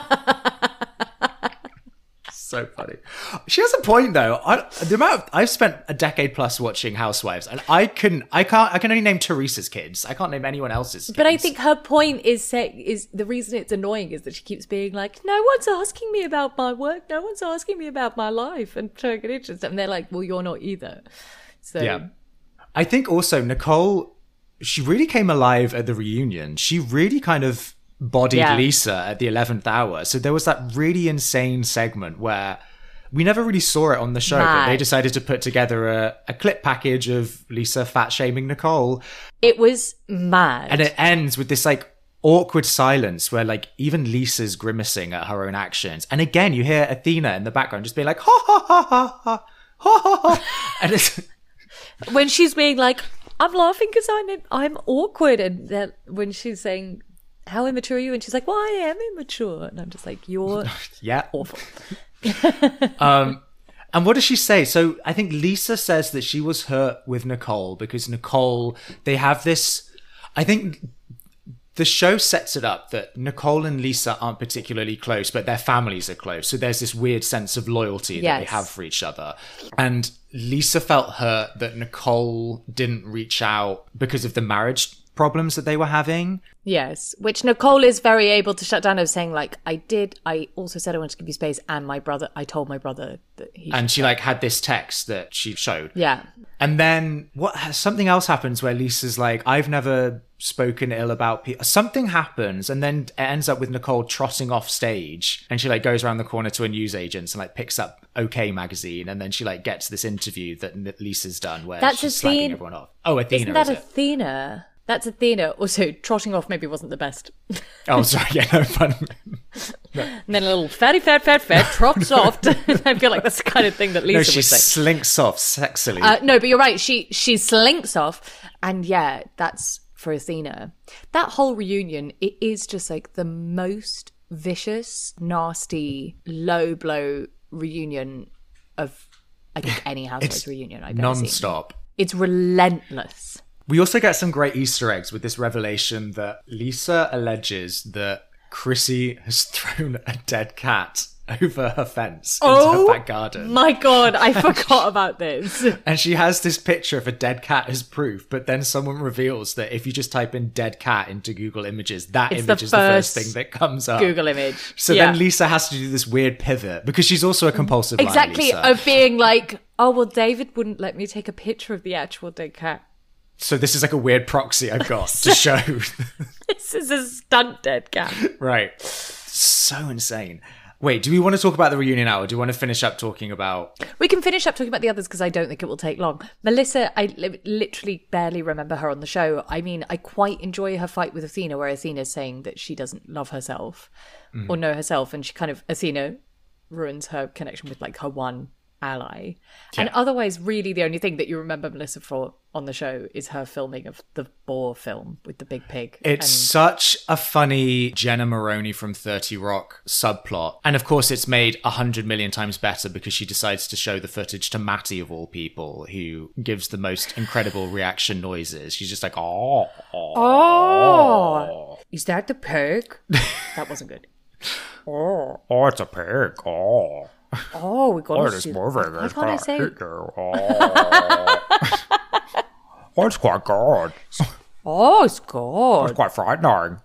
So funny. She has a point though. I've spent a decade plus watching Housewives, and I can only name Teresa's kids. I can't name anyone else's kids. But I think her point is the reason it's annoying is that she keeps being like, no one's asking me about my work, no one's asking me about my life, and trying to get interested. And they're like, well, you're not either. So yeah, I think also Nicole, she really came alive at the reunion. She really kind of bodied Lisa at the 11th hour. So there was that really insane segment where We never really saw it on the show, but they Mad. decided to put together a clip package of Lisa fat shaming Nicole. It was mad. And it ends with this like awkward silence where like even Lisa's grimacing at her own actions. And again, you hear Athena in the background just being like, ha ha ha ha ha ha ha ha. And it's when she's being like, I'm laughing because I'm awkward. And then when she's saying, how immature are you? And she's like, well, I am immature. And I'm just like, you're yeah. awful. And what does she say? So I think Lisa says that she was hurt with Nicole because Nicole, they have this, I think the show sets it up that Nicole and Lisa aren't particularly close, but their families are close. So there's this weird sense of loyalty that they have for each other. And Lisa felt hurt that Nicole didn't reach out because of the marriage problems that they were having. Yes, which Nicole is very able to shut down of saying like, I also said I wanted to give you space, and I told my brother that he and she like had this text that she showed. Yeah. And then something else happens where Lisa's like, I've never spoken ill about people. Something happens, and then it ends up with Nicole trotting off stage, and she like goes around the corner to a newsagent and like picks up OK magazine, and then she like gets this interview that Lisa's done where she's slacking everyone off. Oh, Athena, isn't that is it? Athena? That's Athena. Also, trotting off maybe wasn't the best. Oh, sorry. Yeah, no fun. And then a little fatty, fat, trots off. I feel like that's the kind of thing that Lisa No, she would say. slinks off sexily. No, but you're right. She slinks off. And yeah, that's for Athena. That whole reunion, it is just like the most vicious, nasty, low blow reunion of, I think, any Housewives reunion I've ever seen. Non-stop. It's relentless. We also get some great Easter eggs with this revelation that Lisa alleges that Chrissy has thrown a dead cat over her fence into her back garden. My God, I forgot about this. And she has this picture of a dead cat as proof, but then someone reveals that if you just type in dead cat into Google Images, that image is the first thing that comes up. Google image. So then Lisa has to do this weird pivot because she's also a compulsive liar, Exactly, Lisa. of being like, oh, well, David wouldn't let me take a picture of the actual dead cat. So this is like a weird proxy I've got to show. This is a stunt dead cat. Right. So insane. Wait, do we want to talk about the reunion now, or do you want to finish up talking about... We can finish up talking about the others because I don't think it will take long. Melissa, I literally barely remember her on the show. I mean, I quite enjoy her fight with Athena, where Athena's saying that she doesn't love herself or know herself, and Athena ruins her connection with like her one ally. Yeah. And otherwise, really the only thing that you remember Melissa for on the show is her filming of the boar film with the big pig. It's such a funny Jenna Maroney from 30 Rock subplot. And of course it's made 100 million times better because she decides to show the footage to Matty of all people, who gives the most incredible reaction noises. She's just like, oh. Is that the pig? That wasn't good. Oh, it's a pig. Oh. Oh, we got to see moving. Why can't I say? Oh, it's quite good. Oh, it's good. It's quite frightening.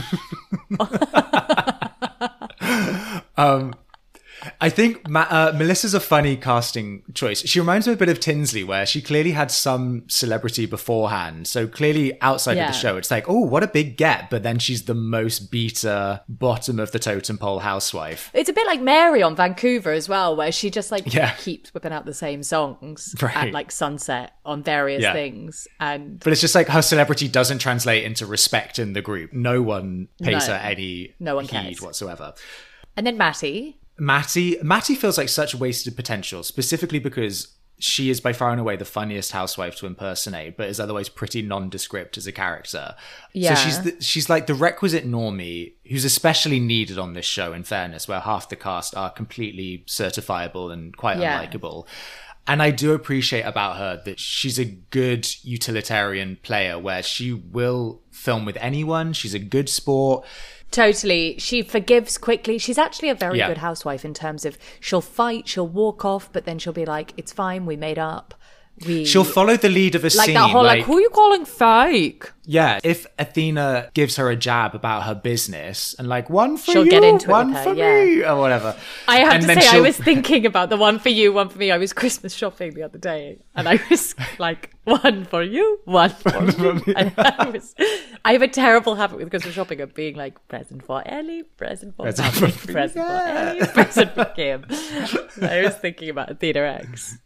I think Melissa's a funny casting choice. She reminds me a bit of Tinsley, where she clearly had some celebrity beforehand. So clearly outside of the show, it's like, oh, what a big get. But then she's the most beta, bottom of the totem pole housewife. It's a bit like Mary on Vancouver as well, where she just like keeps whipping out the same songs at like sunset on various things. But it's just like her celebrity doesn't translate into respect in the group. No one pays her any heed whatsoever. And then Matty feels like such wasted potential, specifically because she is by far and away the funniest housewife to impersonate, but is otherwise pretty nondescript as a character. Yeah. So she's like the requisite normie who's especially needed on this show, in fairness, where half the cast are completely certifiable and quite unlikable. And I do appreciate about her that she's a good utilitarian player where she will film with anyone. She's a good sport. Totally. She forgives quickly. She's actually a very good housewife in terms of she'll fight, she'll walk off, but then she'll be like, it's fine, we made up. She'll follow the lead of a like scene. that whole like, who are you calling fake? Yeah, if Athena gives her a jab about her business and like, one for She'll you, get into it one with her, for yeah. me, or whatever. I have And to then say, I she'll- was thinking about the one for you, one for me. I was Christmas shopping the other day, and I was like, one for you, one for me. And I have a terrible habit with Christmas shopping of being like, present for Ellie, present for Present Abby, for- present yeah. for Ellie, present for Kim. I was thinking about Athena X.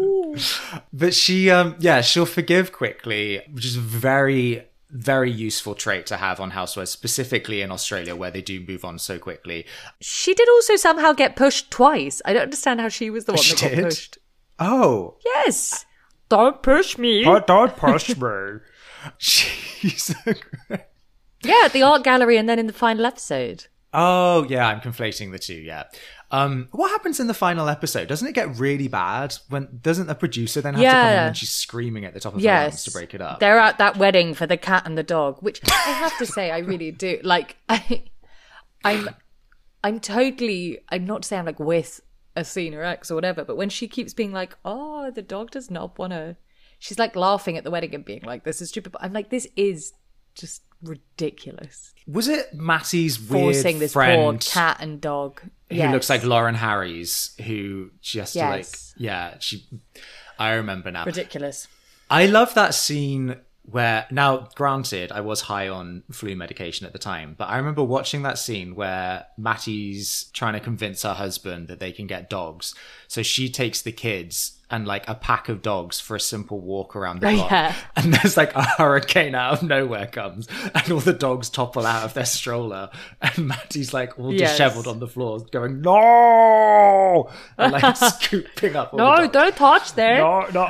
But she'll forgive quickly, which is a very, very useful trait to have on Housewives, specifically in Australia, where they do move on so quickly. She did also somehow get pushed twice. I don't understand how she was the one She that got did? pushed. Oh, Yes. Don't push me. don't push me. She's so great. Yeah, at the art gallery and then in the final episode. Oh, yeah, I'm conflating the two, yeah. What happens in the final episode? Doesn't it get really bad? Doesn't the producer then have to come in and she's screaming at the top of her lungs to break it up? They're at that wedding for the cat and the dog, which I have to say I really do. Like, I'm not saying I'm like with Athena X or whatever, but when she keeps being like, oh, the dog does not want to, she's like laughing at the wedding and being like, this is stupid. But I'm like, this is just ridiculous. Was it Mattie's weird Forcing this friend poor cat and dog. who looks like Lauren Harries, who she has to Yes. I remember now. ridiculous. I love that scene where, now granted, I was high on flu medication at the time, but I remember watching that scene where Mattie's trying to convince her husband that they can get dogs. So she takes the kids and like a pack of dogs for a simple walk around the block. Yeah. And there's like a hurricane out of nowhere comes and all the dogs topple out of their stroller. And Mattie's like all Yes. disheveled on the floor going, no! And like scooping up all the No, dogs. don't touch there. No.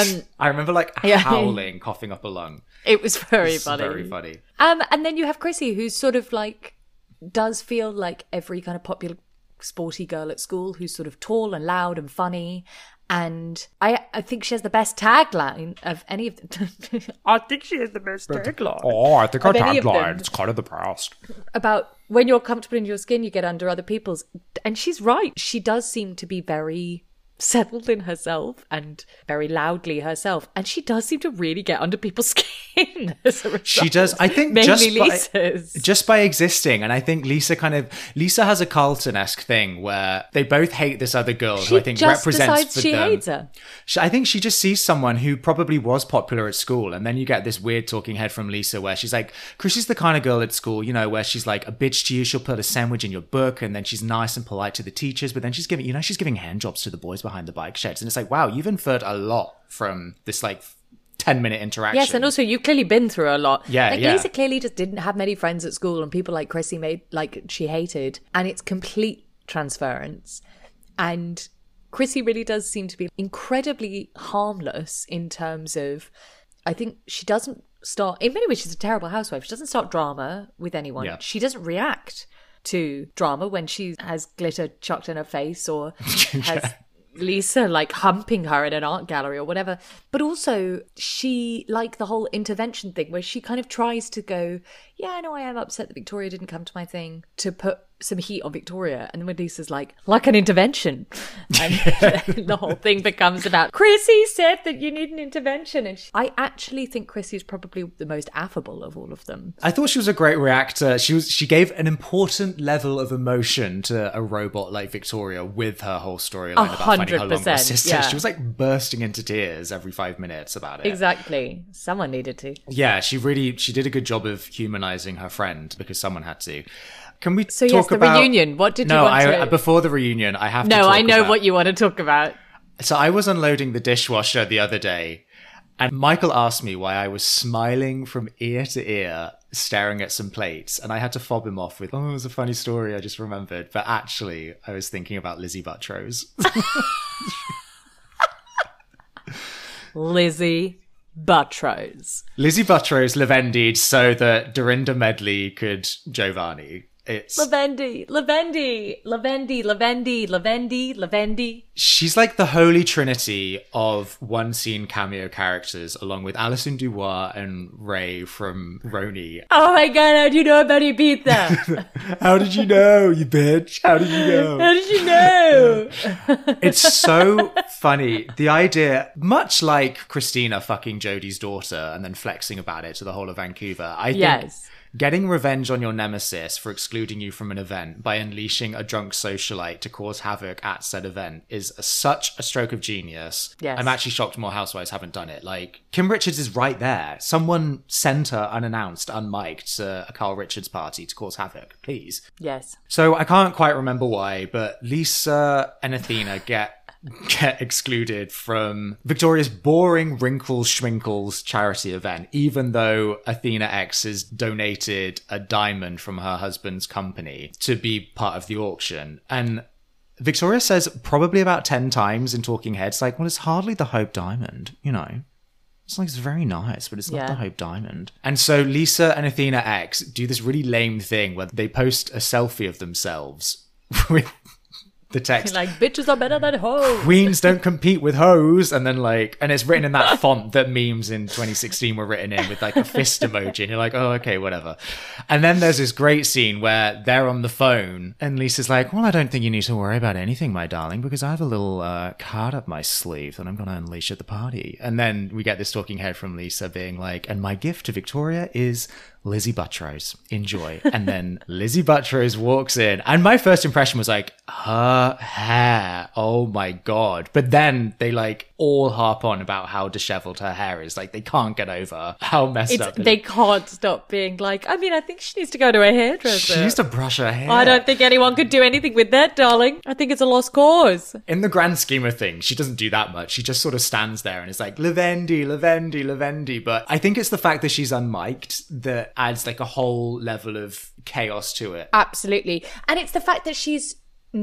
I remember like Yeah. howling, coughing up a lung. It was very It's funny. very funny. And then you have Chrissy, who's sort of like, does feel like every kind of popular sporty girl at school who's sort of tall and loud and funny. And I think she has the best tagline of any of them. I think she has the best tagline. Oh, I think our Of any of them. tagline, it's kind of the past. About when you're comfortable in your skin, you get under other people's. And she's right. She does seem to be very settled in herself and very loudly herself. And she does seem to really get under people's skin as a result. She does. I think Mainly just Lisa's. just by existing. And I think Lisa has a Carlton-esque thing where they both hate this other girl who I think just represents decides for she them. hates her. I think she just sees someone who probably was popular at school, and then you get this weird talking head from Lisa where she's like, Chrissy's the kind of girl at school, you know, where she's like a bitch to you, she'll put a sandwich in your book, and then she's nice and polite to the teachers, but then she's giving hand jobs to the boys behind the bike sheds, and it's like, wow, you've inferred a lot from this like 10-minute interaction. Yes, and also you've clearly been through a lot. Yeah, like yeah. Lisa clearly just didn't have many friends at school, and people like Chrissy made like she hated, and it's complete transference. And Chrissy really does seem to be incredibly harmless in terms of, I think she doesn't start, in many ways she's a terrible housewife. She doesn't start drama with anyone. Yeah. She doesn't react to drama when she has glitter chucked in her face or has Lisa like humping her in an art gallery or whatever. But also she, like the whole intervention thing where she kind of tries to go, yeah, I know I am upset that Victoria didn't come to my thing, to put some heat on Victoria. And then when Lisa's like an intervention. And the whole thing becomes about, Chrissy said that you need an intervention. And I actually think Chrissy's probably the most affable of all of them. I thought she was a great reactor. She gave an important level of emotion to a robot like Victoria with her whole storyline about finding her longer 100%, sister. yeah. She was like bursting into tears every 5 minutes about it. Exactly. Someone needed to. Yeah, she did a good job of humanizing her friend because someone had to. Can we So talk yes, the about reunion. What did you No, want to... before the reunion, I have to No, talk I know about- what you want to talk about. So I was unloading the dishwasher the other day, and Michael asked me why I was smiling from ear to ear, staring at some plates, and I had to fob him off with, "Oh, it was a funny story I just remembered," but actually, I was thinking about Lizzie Buttrose. Lizzie Buttrose. Lizzie Buttrose lavendied so that Dorinda Medley could Giovanni. It's Lavendi. she's like the holy trinity of one scene cameo characters, along with Alison Dubois and Ray from Roni. Oh my god, how do you know about Ibiza? How did you know, you bitch? How did you know? How did you know? It's so funny. The idea, much like Christina fucking Jodie's daughter and then flexing about it to the whole of Vancouver, I think Yes. getting revenge on your nemesis for excluding you from an event by unleashing a drunk socialite to cause havoc at said event is such a stroke of genius. Yes. I'm actually shocked more housewives haven't done it. Like, Kim Richards is right there. Someone sent her unannounced, unmiked to a Carl Richards party to cause havoc, please. Yes. So I can't quite remember why, but Lisa and Athena get excluded from Victoria's boring Wrinkles Schwinkles charity event, even though Athena X has donated a diamond from her husband's company to be part of the auction. And Victoria says probably about 10 times in Talking Heads, like, well, it's hardly the Hope Diamond, you know. It's like, it's very nice, but it's not the Hope Diamond. And so Lisa and Athena X do this really lame thing where they post a selfie of themselves with the text, Like, bitches are better than hoes. Queens don't compete with hoes, and then like, and it's written in that font that memes in 2016 were written in with like a fist emoji, and you're like, oh, okay, whatever. And then there's this great scene where they're on the phone and Lisa's like, well, I don't think you need to worry about anything, my darling, because I have a little card up my sleeve that I'm going to unleash at the party. And then we get this talking head from Lisa being like, and my gift to Victoria is Lizzie Buttrose. Enjoy. And then Lizzie Buttrose walks in, and my first impression was like, her hair, oh my god. But then they like all harp on about how disheveled her hair is. Like, they can't get over how messed up it is. They can't stop being like, I mean, I think she needs to go to a hairdresser. She needs to brush her hair. I don't think anyone could do anything with that, darling. I think it's a lost cause. In the grand scheme of things, she doesn't do that much. She just sort of stands there and is like, Lavendi, Lavendi, Lavendi. But I think it's the fact that she's unmiked that adds like a whole level of chaos to it. Absolutely. And it's the fact that she's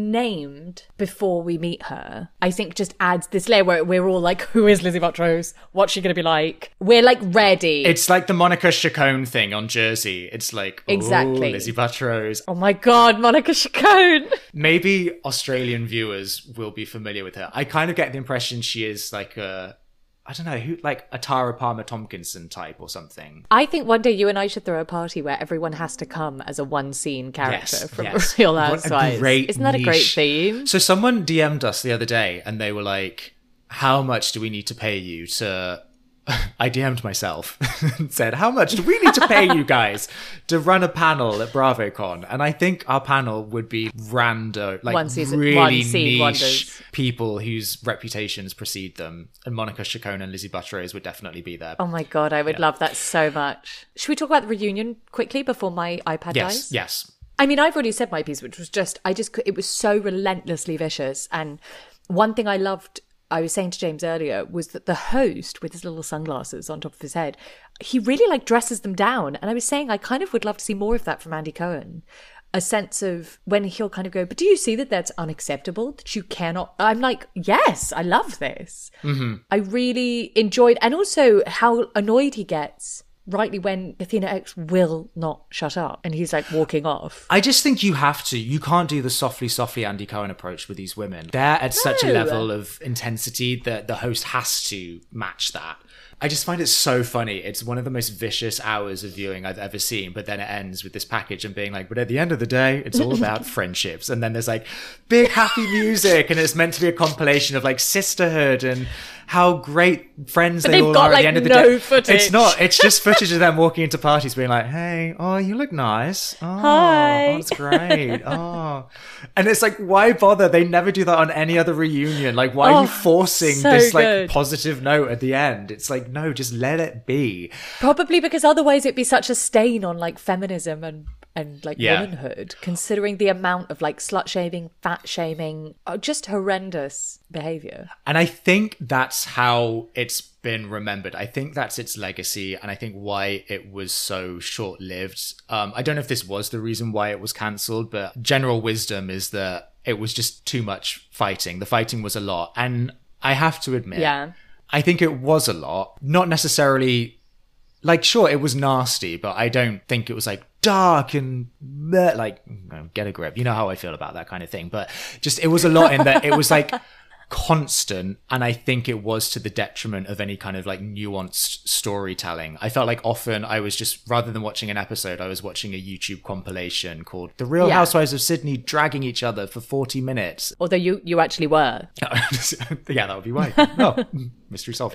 named before we meet her, I think just adds this layer where we're all like, who is Lizzie Buttrose? What's she going to be like? We're like ready. It's like the Monica Chacon thing on Jersey. It's like, Exactly. oh, Lizzie Buttrose. Oh my God, Monica Chacon. Maybe Australian viewers will be familiar with her. I kind of get the impression she is like a, I don't know, who, like a Tara Palmer Tompkinson type or something. I think one day you and I should throw a party where everyone has to come as a one scene character from Real Housewives. Isn't that a great theme? So someone DM'd us the other day and they were like, how much do we need to pay you to... I DM'd myself and said, how much do we need to pay you guys to run a panel at BravoCon? And I think our panel would be rando, like really niche wonders. people whose reputations precede them. And Monica Chacon and Lizzie Buttrose would definitely be there. Oh my God, I would love that so much. Should we talk about the reunion quickly before my iPad dies? Yes. I mean, I've already said my piece, which was just, it was so relentlessly vicious. And one thing I loved, I was saying to James earlier, was that the host with his little sunglasses on top of his head, he really like dresses them down. And I was saying, I kind of would love to see more of that from Andy Cohen. A sense of when he'll kind of go, but do you see that that's unacceptable? That you cannot. I'm like, yes, I love this. Mm-hmm. I really enjoyed, and also how annoyed he gets rightly when Athena X will not shut up and he's like walking off. I just think you have to. You can't do the softly Andy Cohen approach with these women. They're at such a level of intensity that the host has to match that. I just find it so funny. It's one of the most vicious hours of viewing I've ever seen, but then it ends with this package and being like, but at the end of the day, it's all about friendships. And then there's like big happy music and it's meant to be a compilation of like sisterhood and how great friends they all are at the end of the day. Footage. It's not. It's just footage of them walking into parties being like, hey, oh, you look nice. Oh, hi. Oh, that's great. Oh. And it's like, why bother? They never do that on any other reunion. Like, why are you forcing this like positive note at the end? It's like, no, just let it be. Probably because otherwise it'd be such a stain on like feminism and like womanhood, considering the amount of like slut shaming, fat shaming, just horrendous behavior. And I think that's how it's been remembered. I think that's its legacy, and I think why it was so short-lived. I don't know if this was the reason why it was cancelled, but general wisdom is that it was just too much fighting. The fighting was a lot, and I have to admit, I think it was a lot. Not necessarily, like, sure, it was nasty, but I don't think it was like dark and like, get a grip. You know how I feel about that kind of thing. But just, it was a lot in that it was like constant, and I think it was to the detriment of any kind of like nuanced storytelling. I felt like often I was just, rather than watching an episode, I was watching a YouTube compilation called The Real Housewives of Sydney dragging each other for 40 minutes. Although you actually were. Yeah, that would be why. Oh, mystery solved.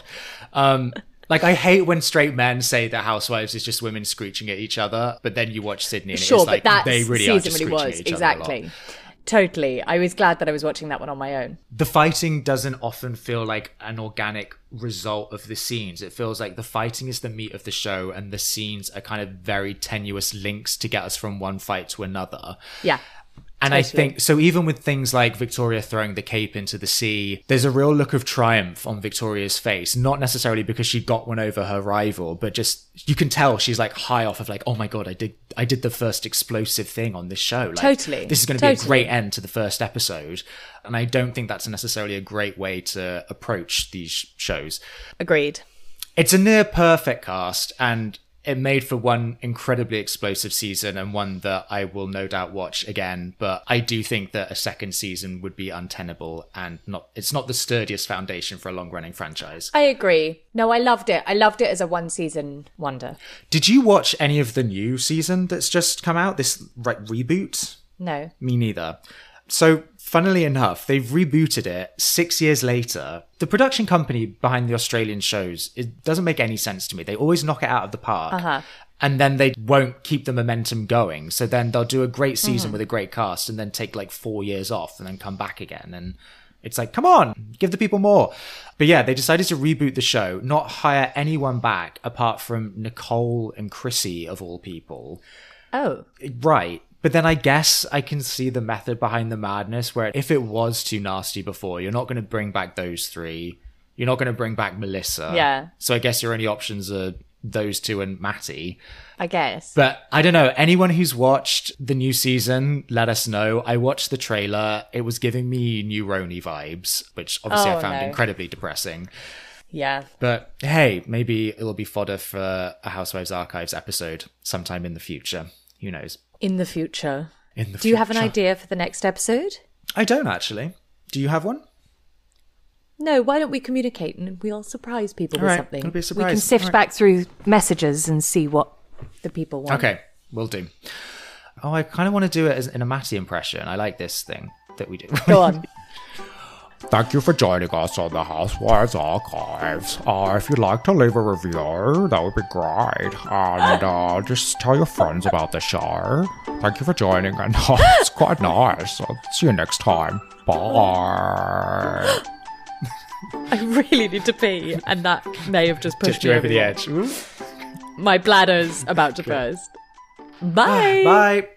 Like, I hate when straight men say that Housewives is just women screeching at each other, but then you watch Sydney and sure, it's like, but that they really season are just really screeching was. at each Exactly. other a lot. Totally. I was glad that I was watching that one on my own. The fighting doesn't often feel like an organic result of the scenes. It feels like the fighting is the meat of the show, and the scenes are kind of very tenuous links to get us from one fight to another. Yeah. And totally. I think, so even with things like Victoria throwing the cape into the sea, there's a real look of triumph on Victoria's face, not necessarily because she got one over her rival, but just, you can tell she's like high off of like, oh my God, I did the first explosive thing on this show. Like, Totally. This is going to be a great end to the first episode. And I don't think that's necessarily a great way to approach these shows. Agreed. It's a near perfect cast, and it made for one incredibly explosive season, and one that I will no doubt watch again. But I do think that a second season would be untenable, and it's not the sturdiest foundation for a long-running franchise. I agree. No, I loved it. I loved it as a one-season wonder. Did you watch any of the new season that's just come out? This reboot? No. Me neither. So, funnily enough, they've rebooted it 6 years later. The production company behind the Australian shows, it doesn't make any sense to me. They always knock it out of the park. And then they won't keep the momentum going. So then they'll do a great season with a great cast and then take like 4 years off and then come back again. And it's like, come on, give the people more. But yeah, they decided to reboot the show, not hire anyone back apart from Nicole and Chrissy, of all people. Oh. Right. But then I guess I can see the method behind the madness, where if it was too nasty before, you're not going to bring back those three. You're not going to bring back Melissa. Yeah. So I guess your only options are those two and Matty. I guess. But I don't know. Anyone who's watched the new season, let us know. I watched the trailer. It was giving me New Roni vibes, which obviously I found incredibly depressing. Yeah. But hey, maybe it'll be fodder for a Housewives Archives episode sometime in the future. Who knows? In the future. Do you have an idea for the next episode? I don't actually. Do you have one? No, why don't we communicate and we'll surprise people with something. It'll be a surprise. We can sift back through messages and see what the people want. Okay, will do. Oh, I kind of want to do it in a Matty impression. I like this thing that we do. Go on. Thank you for joining us on the Housewives Archives. If you'd like to leave a review, that would be great. And just tell your friends about the show. Thank you for joining, and it's quite nice. I'll see you next time. Bye. I really need to pee, and that may have just pushed Tipped you over the edge. edge. My bladder's about to burst. Bye. Bye.